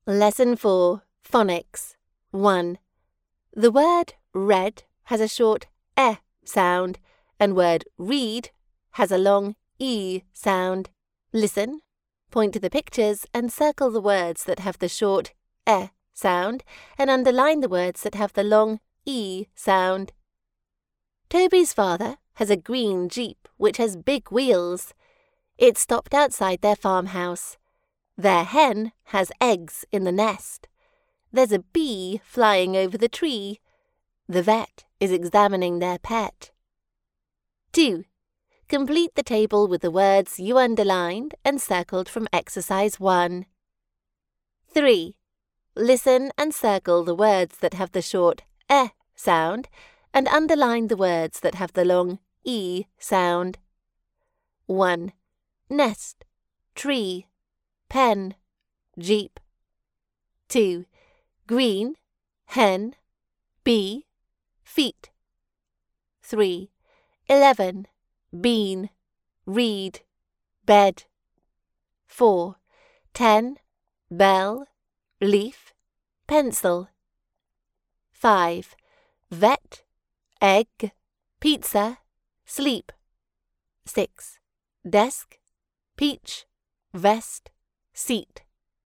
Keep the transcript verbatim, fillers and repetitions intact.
Lesson four, Phonics. one. The word red has a short eh sound, and word read has a long e sound. Listen, point to the pictures and circle the words that have the short eh sound, and underline the words that have the long e sound. Toby's father has a green Jeep which has big wheels. It stopped outside their farmhouse. Their hen has eggs in the nest. There's a bee flying over the tree. The vet is examining their pet. two. Complete the table with the words you underlined and circled from exercise one. three. Listen and circle the words that have the short eh sound and underline the words that have the long e sound. one. Nest, tree, pen, Jeep. two. Green, hen, bee, feet. three. Eleven, bean, reed, bed. four. Ten, bell, leaf, pencil. five. Vet, egg, pizza, sleep. six. Desk, peach, vest, seat.